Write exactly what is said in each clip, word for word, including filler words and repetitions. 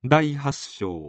だいはち章。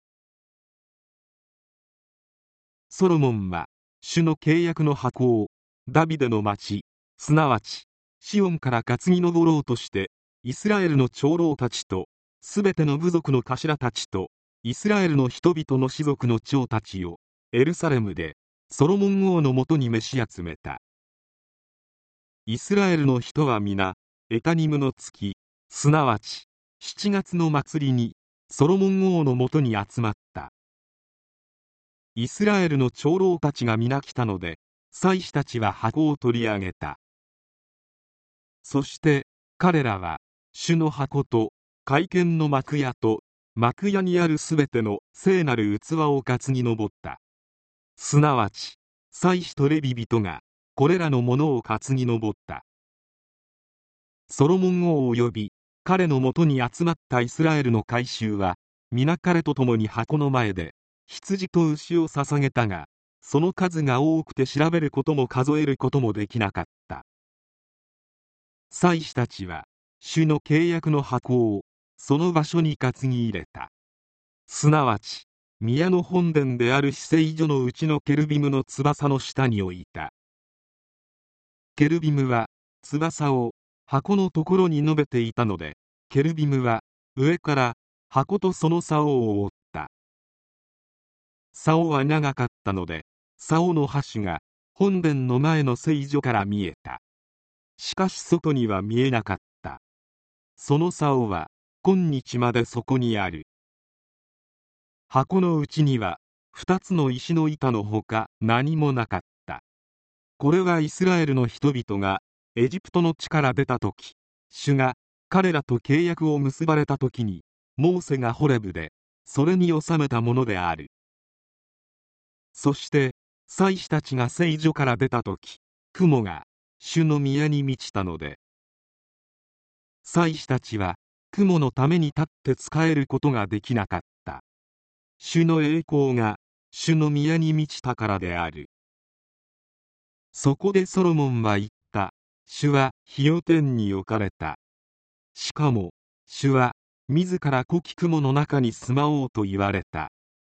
ソロモンは主の契約の箱をダビデの町、すなわちシオンから担ぎ上ろうとして、イスラエルの長老たちとすべての部族の頭たちとイスラエルの人々の士族の長たちをエルサレムでソロモン王のもとに召し集めた。イスラエルの人は皆エタニムの月、すなわちしちがつの祭りにソロモン王のもとに集まった。イスラエルの長老たちが皆来たので、祭司たちは箱を取り上げた。そして彼らは主の箱と会見の幕屋と幕屋にあるすべての聖なる器を担ぎ上った。すなわち祭司とレビ人がこれらのものを担ぎ上った。ソロモン王および彼のもとに集まったイスラエルの会衆は皆彼と共に箱の前で羊と牛を捧げたが、その数が多くて調べることも数えることもできなかった。祭司たちは主の契約の箱をその場所に担ぎ入れた。すなわち宮の本殿である至聖所のうちのケルビムの翼の下に置いた。ケルビムは翼を箱のところに述べていたので、ケルビムは上から箱とその竿を覆った。竿は長かったので、竿の端が本殿の前の聖所から見えた。しかし外には見えなかった。その竿は今日までそこにある。箱のうちには二つの石の板のほか何もなかった。これはイスラエルの人々がエジプトの地から出たとき、主が彼らと契約を結ばれたときに、モーセがホレブでそれに収めたものである。そして祭司たちが聖所から出たとき、雲が主の宮に満ちたので、祭司たちは雲のために立って仕えることができなかった。主の栄光が主の宮に満ちたからである。そこでソロモンは言った。主は日の天に置かれた。しかも主は自ら濃き雲の中に住まおうと言われた。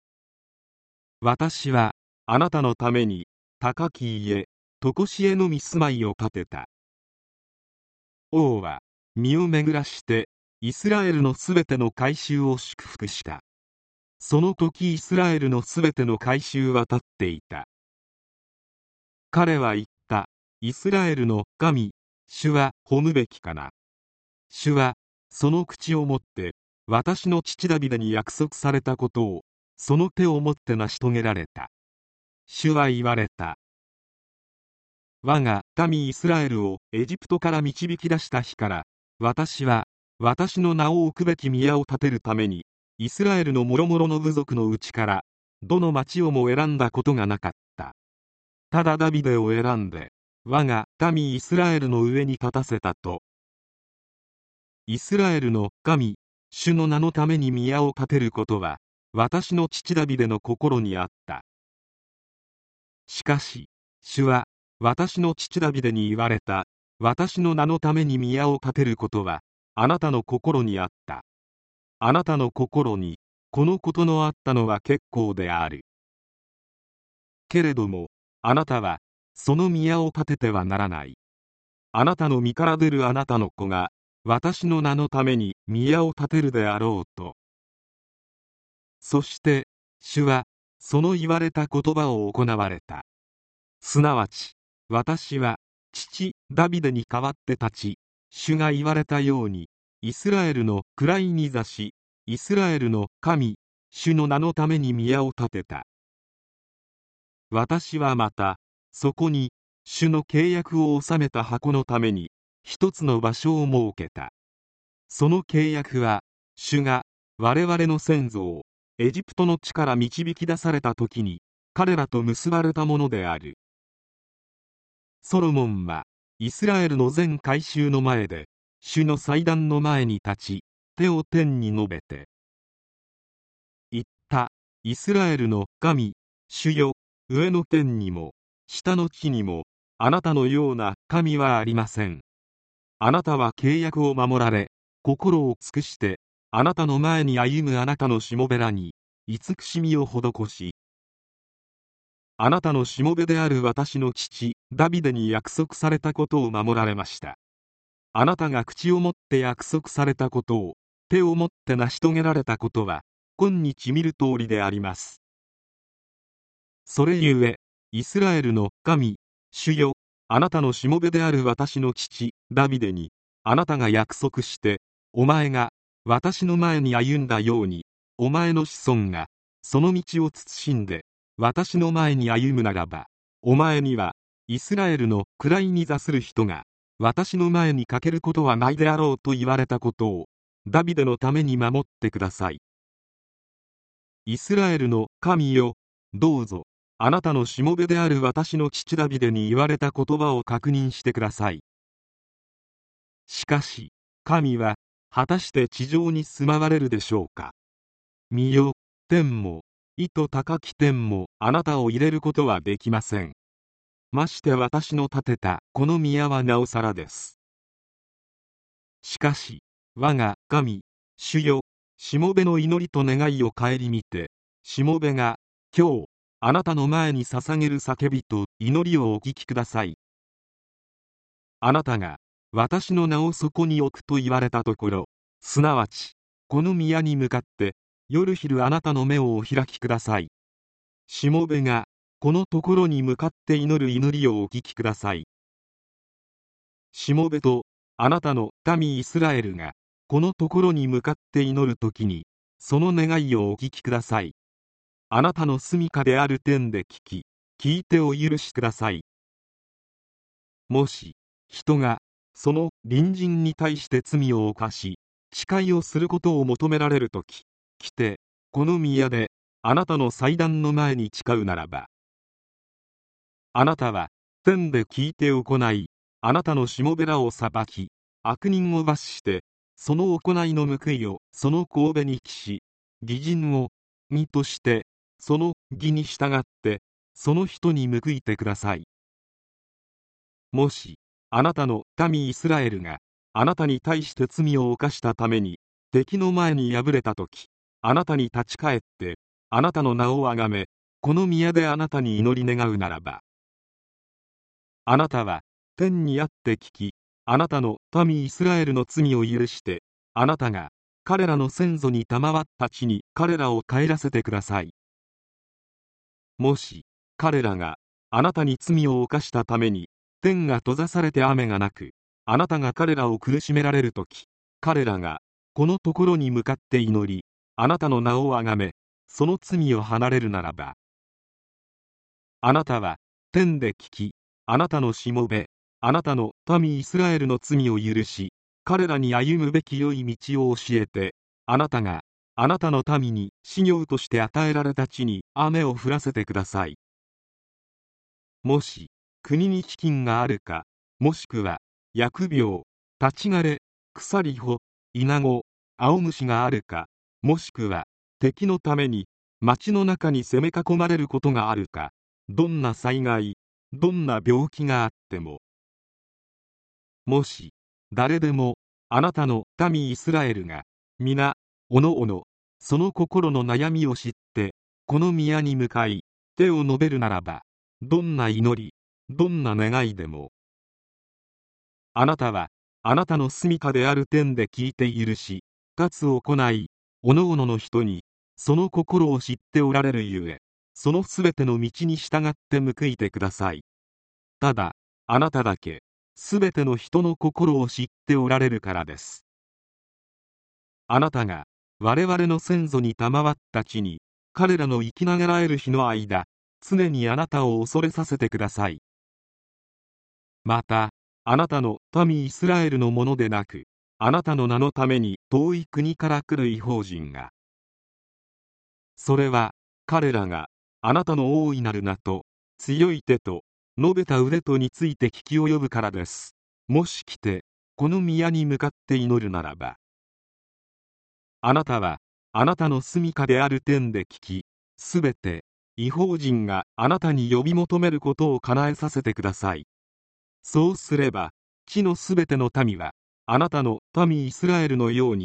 私はあなたのために高き家、常しえの御住まいを建てた。王は身を巡らしてイスラエルのすべての改宗を祝福した。その時イスラエルのすべての改宗は立っていた。彼は言った。イスラエルの神、主は褒むべきかな。主はその口をもって私の父ダビデに約束されたことをその手をもって成し遂げられた。主は言われた。我が民イスラエルをエジプトから導き出した日から、私は私の名を置くべき宮を建てるためにイスラエルの諸々の部族のうちからどの町をも選んだことがなかった。ただダビデを選んで我が民イスラエルの上に立たせたと。イスラエルの神、主の名のために宮を建てることは私の父ダビデの心にあった。しかし主は私の父ダビデに言われた。私の名のために宮を建てることはあなたの心にあった。あなたの心にこのことのあったのは結構である。けれどもあなたはその宮を建ててはならない。あなたの身から出るあなたの子が私の名のために宮を建てるであろうと。そして主はその言われた言葉を行われた。すなわち私は父ダビデに代わって立ち、主が言われたようにイスラエルの位に座し、イスラエルの神、主の名のために宮を建てた。私はまたそこに主の契約を収めた箱のために一つの場所を設けた。その契約は主が我々の先祖をエジプトの地から導き出された時に彼らと結ばれたものである。ソロモンはイスラエルの全改宗の前で主の祭壇の前に立ち、手を天に述べて言った。イスラエルの神、主よ、上の天にも下の地にもあなたのような神はありません。あなたは契約を守られ、心を尽くしてあなたの前に歩むあなたのしもべらに慈しみを施し、あなたのしもべである私の父ダビデに約束されたことを守られました。あなたが口を持って約束されたことを手を持って成し遂げられたことは今日見る通りであります。それゆえイスラエルの神主よ、あなたのしもべである私の父ダビデにあなたが約束して、お前が私の前に歩んだようにお前の子孫がその道を慎んで私の前に歩むならば、お前にはイスラエルの位に座する人が私の前にかけることはないであろうと言われたことをダビデのために守ってください。イスラエルの神よ、どうぞあなたのしもべである私の父ダビデに言われた言葉を確認してください。しかし神は果たして地上に住まわれるでしょうか。見よ、天も意図高き天もあなたを入れることはできません。まして私の建てたこの宮はなおさらです。しかし我が神主よ、しもべの祈りと願いを顧みて、しもべが今日あなたの前に捧げる叫びと祈りをお聞きください。あなたが私の名をそこに置くと言われたところ、すなわちこの宮に向かって夜昼あなたの目をお開きください。しもべがこのところに向かって祈る祈りをお聞きください。しもべとあなたの民イスラエルがこのところに向かって祈るときにその願いをお聞きください。あなたの住処である天で聞き聞いてお許しください。もし人がその隣人に対して罪を犯し誓いをすることを求められるとき、来てこの宮であなたの祭壇の前に誓うならば、あなたは天で聞いて行い、あなたのしもべらを裁き悪人を罰して、その行いの報いをその頭に帰し、義人を義としてその義に従ってその人に報いてください。もしあなたの民イスラエルがあなたに対して罪を犯したために敵の前に敗れたとき、あなたに立ち返ってあなたの名をあがめこの宮であなたに祈り願うならば、あなたは天にあって聞き、あなたの民イスラエルの罪を許して、あなたが彼らの先祖に賜った地に彼らを帰らせてください。もし彼らがあなたに罪を犯したために天が閉ざされて雨がなく、あなたが彼らを苦しめられるとき、彼らがこのところに向かって祈りあなたの名をあがめその罪を離れるならば、あなたは天で聞き、あなたのしもべあなたの民イスラエルの罪を許し、彼らに歩むべき良い道を教えて、あなたがあなたの民に資業として与えられた地に雨を降らせてください。もし国に飢饉があるか、もしくは疫病、立ち枯れ、腐り穂、イナゴ、青虫があるか、もしくは敵のために町の中に攻め囲まれることがあるか、どんな災害、どんな病気があっても、もし誰でもあなたの民イスラエルが皆おのおのその心の悩みを知ってこの宮に向かい手を述べるならば、どんな祈り、どんな願いでも、あなたはあなたの住処である天で聞いて許し、かつ行い、おのおのの人にその心を知っておられるゆえ、そのすべての道に従って報いてください。ただあなただけすべての人の心を知っておられるからです。あなたが我々の先祖に賜った地に彼らの生きながらえる日の間、常にあなたを恐れさせてください。またあなたの民イスラエルのものでなく、あなたの名のために遠い国から来る異邦人が、それは彼らがあなたの大いなる名と強い手と述べた腕とについて聞き及ぶからです。もし来てこの宮に向かって祈るならば、あなたはあなたの住処である天で聞き、すべて異邦人があなたに呼び求めることを叶えさせてください。そうすれば地のすべての民はあなたの民イスラエルのように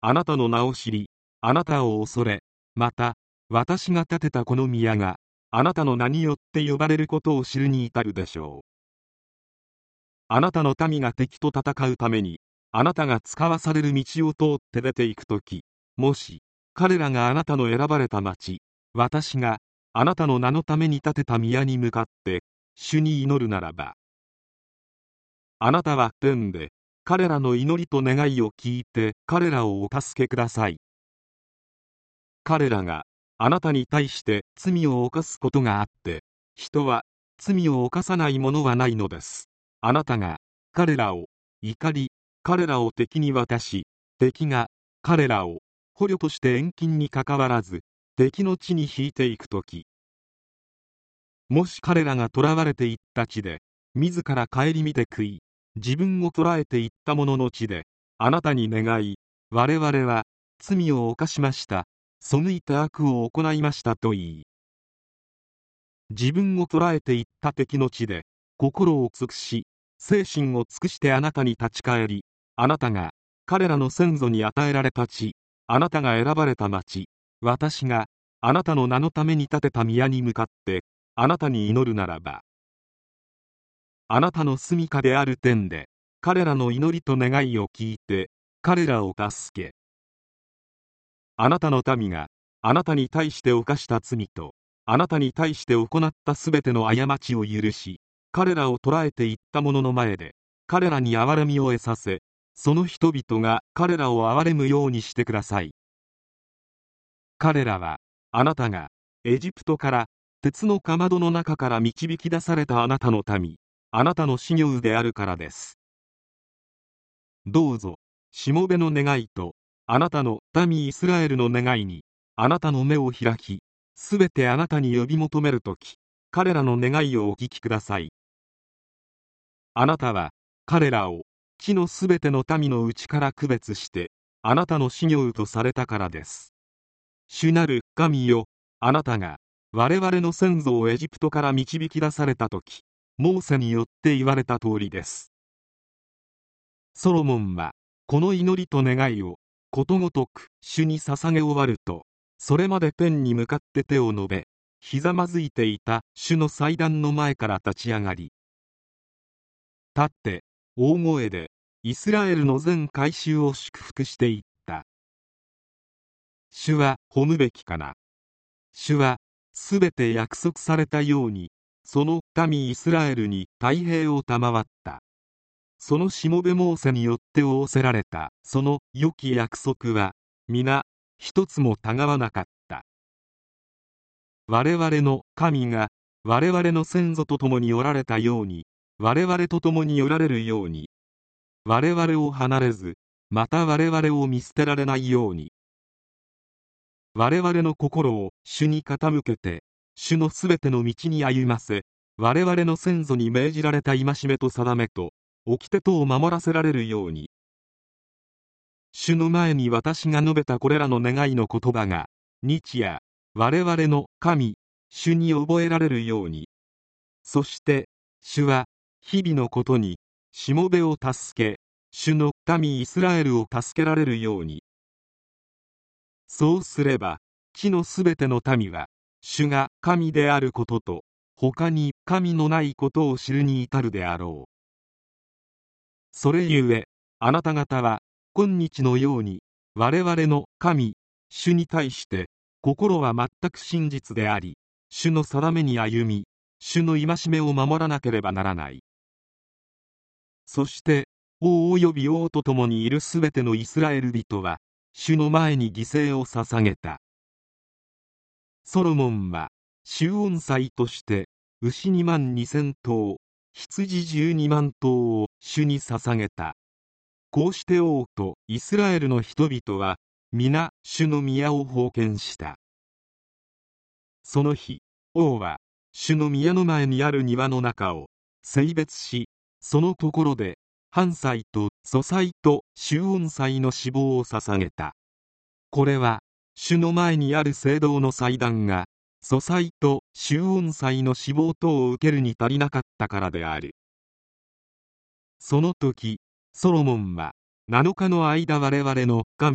あなたの名を知り、あなたを恐れ、また、私が建てたこの宮が、あなたの名によって呼ばれることを知るに至るでしょう。あなたの民が敵と戦うために、あなたが使わされる道を通って出ていくとき、もし、彼らがあなたの選ばれた町、私が、あなたの名のために建てた宮に向かって、主に祈るならば、あなたは天で、彼らの祈りと願いを聞いて、彼らをお助けください。彼らが、あなたに対して罪を犯すことがあって、人は罪を犯さないものはないのです。あなたが彼らを怒り、彼らを敵に渡し、敵が彼らを捕虜として遠近にかかわらず、敵の地に引いていくとき、もし彼らが囚われていった地で、自ら顧みて食い、自分を捕らえていった者の地で、あなたに願い、我々は罪を犯しました。背いて悪を行いましたと言い、自分を捕らえていった敵の地で心を尽くし精神を尽くしてあなたに立ち返り、あなたが彼らの先祖に与えられた地、あなたが選ばれた町、私があなたの名のために建てた宮に向かってあなたに祈るならば、あなたの住処である天で彼らの祈りと願いを聞いて彼らを助け、あなたの民があなたに対して犯した罪とあなたに対して行ったすべての過ちを許し、彼らを捕らえていった者の前で彼らに憐れみを得させ、その人々が彼らを憐れむようにしてください。彼らはあなたがエジプトから鉄のかまどの中から導き出されたあなたの民、あなたの子業であるからです。どうぞしもべの願いとあなたの民イスラエルの願いにあなたの目を開き、すべてあなたに呼び求めるとき、彼らの願いをお聞きください。あなたは彼らを地のすべての民のうちから区別してあなたの子業とされたからです。主なる神よ、あなたが我々の先祖をエジプトから導き出されたとき、モーセによって言われた通りです。ソロモンはこの祈りと願いをことごとく主に捧げ終わると、それまで天に向かって手を伸べ、ひざまずいていた主の祭壇の前から立ち上がり、立って大声でイスラエルの全改宗を祝福していった。主は褒むべきかな。主はすべて約束されたように、その民イスラエルに太平を賜った。そのしもべモーセによって仰せられたその良き約束は皆一つもたがわなかった。我々の神が我々の先祖と共におられたように、我々と共におられるように、我々を離れず、また我々を見捨てられないように、我々の心を主に傾けて主のすべての道に歩ませ、我々の先祖に命じられた戒めと定めと掟とを守らせられるように、主の前に私が述べたこれらの願いの言葉が日夜我々の神主に覚えられるように、そして主は日々のことにしもべを助け、主の民イスラエルを助けられるように、そうすれば地のすべての民は主が神であることと他に神のないことを知るに至るであろう。それゆえあなた方は今日のように我々の神主に対して心は全く真実であり、主の定めに歩み、主の戒めを守らなければならない。そして王および王と共にいるすべてのイスラエル人は主の前に犠牲を捧げた。ソロモンは祝恩祭として牛にまんにせん頭、羊じゅうにまん頭を主に捧げた。こうして王とイスラエルの人々は皆主の宮を奉献した。その日、王は主の宮の前にある庭の中を性別し、そのところで燔祭と素祭と祝恩祭の脂肪を捧げた。これは主の前にある聖堂の祭壇が素祭と祝恩祭の脂肪等を受けるに足りなかったからである。その時ソロモンはなのかの間我々の神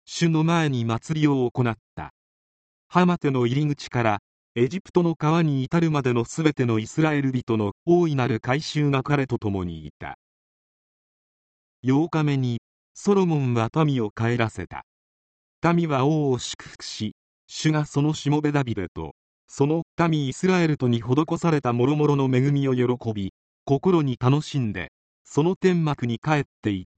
主の前に祭りを行った。ハマテの入り口からエジプトの川に至るまでのすべてのイスラエル人の大いなる改宗が彼と共にいた。ようかめにソロモンは民を帰らせた。民は王を祝福し、主がそのしもべダビデとその民イスラエルとに施された諸々の恵みを喜び、心に楽しんでその天幕に帰っていった。